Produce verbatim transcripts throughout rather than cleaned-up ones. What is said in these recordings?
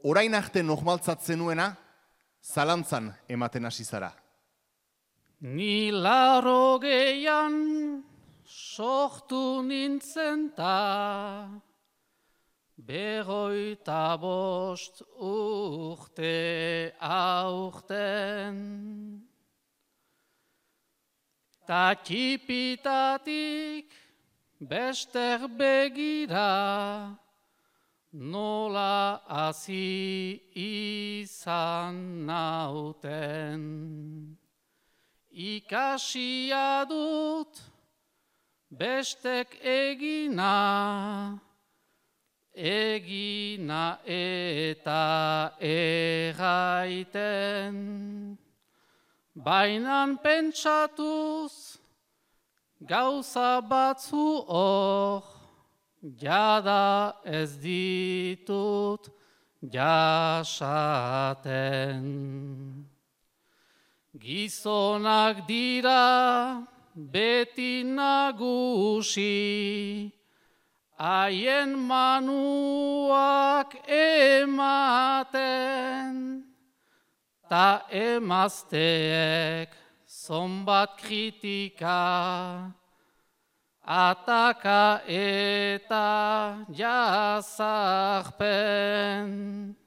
orain arte normaltzatzen nuena, zalantzan ematen hasi zara. Ni larogeian sortu nintzen ta, berroita bost urte aurten. Ta txipitatik bester begira, nola hasi izan nauten. Ikasia dut bestek egina, egina eta erraiten. Bainan pentsatuz gauza batzu hor, jada ez ditut jasaten. Gizonak dira beti nagusi, haien manuak ematen, ta emazteek zonbat kritika, ataka eta jazarpen.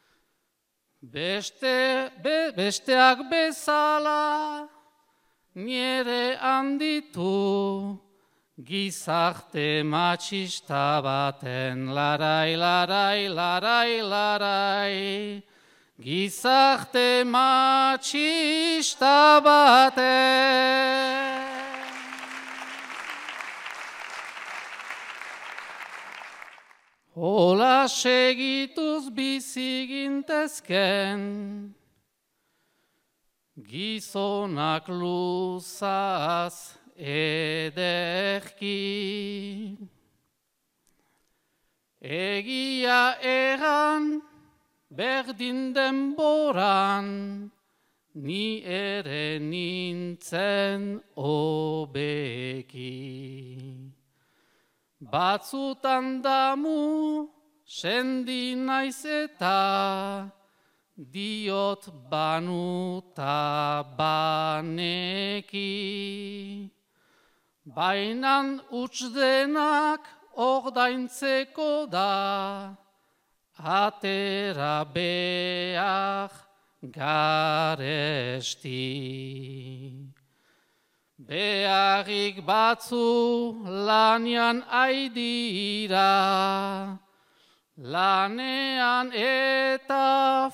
Beste, be, besteak bezala nire handitu, gizarte matxista baten larai, larai, larai, larai. Gizarte matxista baten. Hola segituz bizi gintezken, gizonak luzaz ederki. Egia erran berdin denboran, ni ere nintzen hobeki. Batzutan damu sendi naiz eta diot banuta baneki. Bainan utz denak ordaintzeko da, atera behar garesti. Beharrik batzu lanian aidira, lanean eta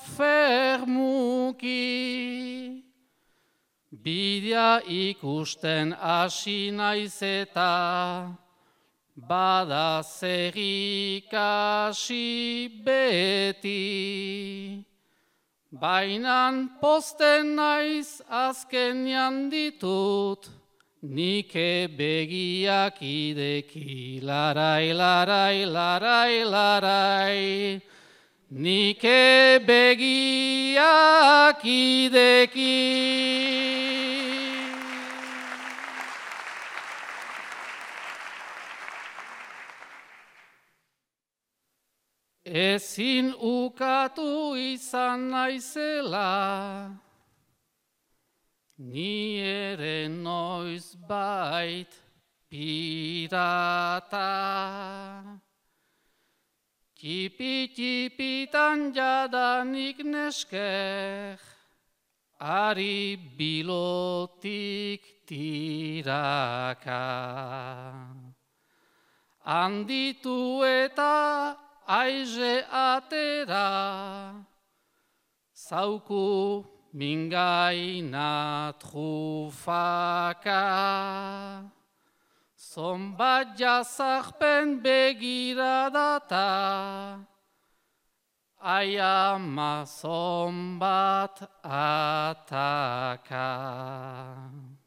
fermuki. Bidea ikusten hasi naiz eta, bada zer ikasi beti. Bainan posten naiz azkenean ditut, nike begiak ideki, larai, larai, larai, larai. Nike begiak ideki. Ezin ukatu izan naizela, ni ere noiz bait pirata. Tipi-tipitan jadanik nesker, ari bilotik tiraka. Handitu eta aize atera, zauku mingaina trufaka. Zonbat jazarpen begiradata, ai ama zonbat ataka.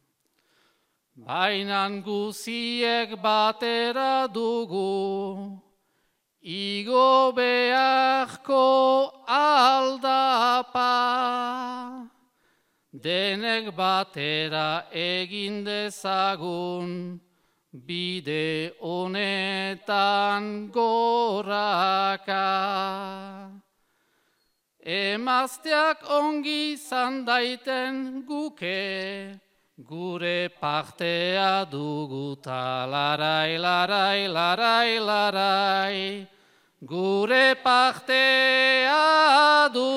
Bainan guziek batera dugu, igo beharko aldapa. Denek batera egin dezagun, bide honetan goraka. emazteak ongi izan daiten guke, gure partea duguta larai, larai, larai, larai, gure partea duguta.